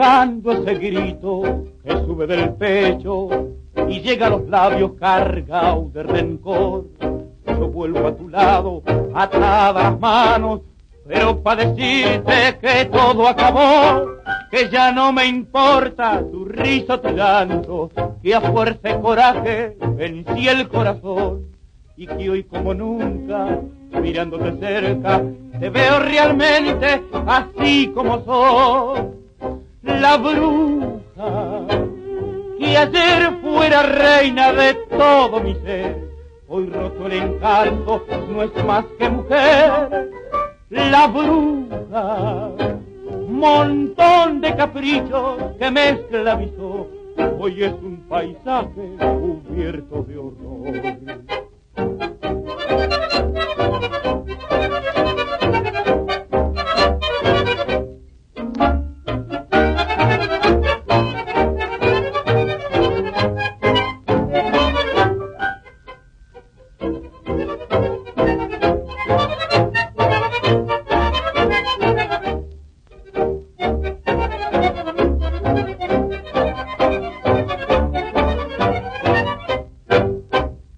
ahogando ese grito que sube del pecho y llega a los labios cargado de rencor. Yo vuelvo a tu lado, atadas las manos, pero para decirte que todo acabó, que ya no me importa tu risa, tu llanto, que a fuerza de coraje vencí el corazón, y que hoy como nunca, mirándote cerca, te veo realmente así como soy. La bruja que ayer fuera reina de todo mi ser, hoy roto el encanto, no es más que mujer. La bruja, montón de caprichos que me esclavizó, hoy es un paisaje cubierto de horror.